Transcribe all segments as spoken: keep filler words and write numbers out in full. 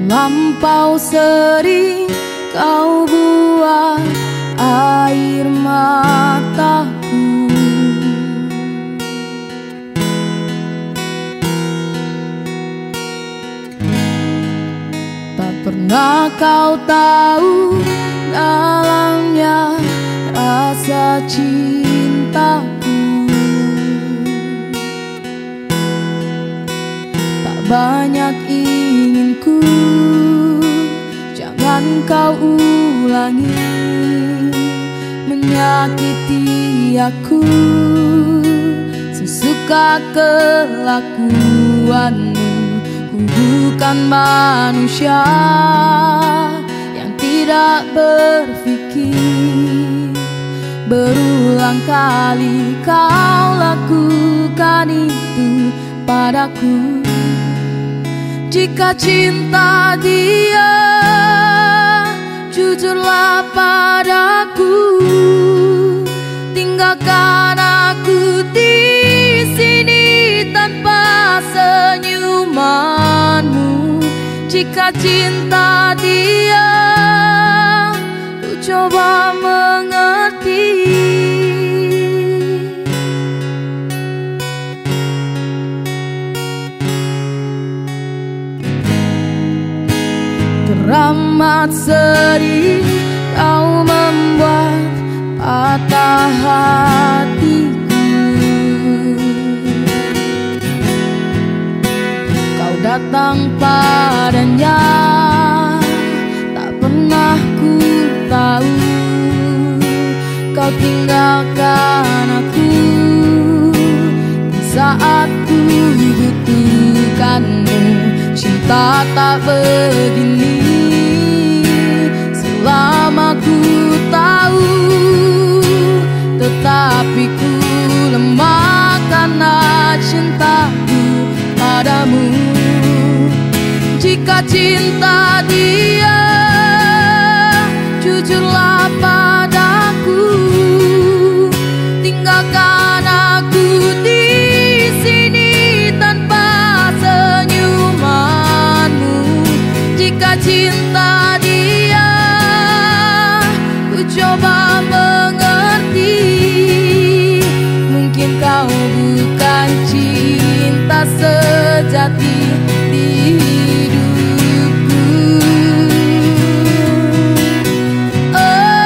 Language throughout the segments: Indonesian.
Terlampau sering kau buat air mataku. Tak pernah kau tahu dalamnya rasa cintaku. Tak banyak inginku, jangan kau ulangi menyakiti aku. Sesuka kelakuanmu, ku bukan manusia yang tidak berpikir. Berulang kali kau lakukan itu padaku. Jika cinta dia, jujurlah padaku. Tinggalkan aku di sini tanpa senyumanmu. Jika cinta dia, ku coba mengerti. Teramat sedih kau membuat patah hatiku. Kau datang padanya, tak pernah ku tahu. Kau tinggalkan aku di saat ku butuhkanmu. Cinta tak begini selama ku tahu, tetapi ku lemah karena cintaku padamu. Jika cinta dia, jujurlah padaku. Tinggalkan aku di sini tanpa senyumanmu. Jika cinta dia, ku coba mengerti. Mungkin kau bukan cinta sejati di hidupku. Oh,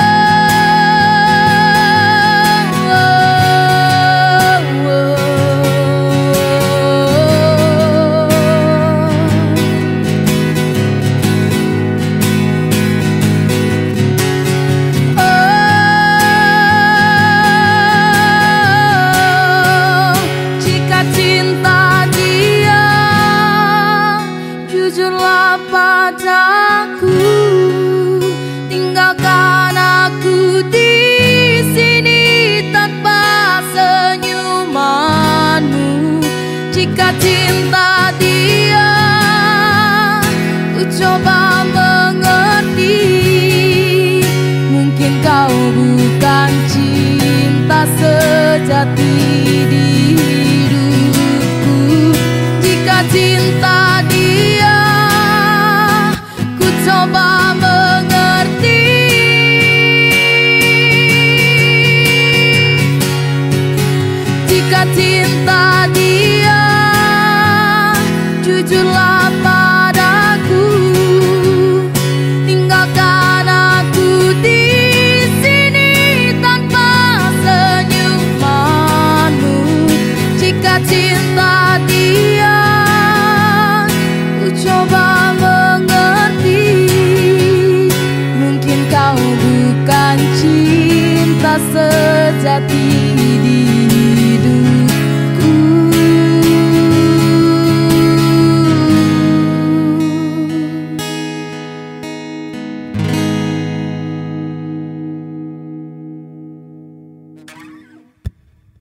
oh, oh, jujurlah padaku. Tinggalkan aku di sini tanpa senyumanmu. Jika cinta dia, ku coba mengerti. Mungkin kau bukan cinta sejati di hidupku. Jika cinta dia, coba mengerti. Jika cinta dia, jujurlah padaku. Tinggalkan aku di sini tanpa senyumanmu. Jika cinta dia, ku coba bukan cinta sejati.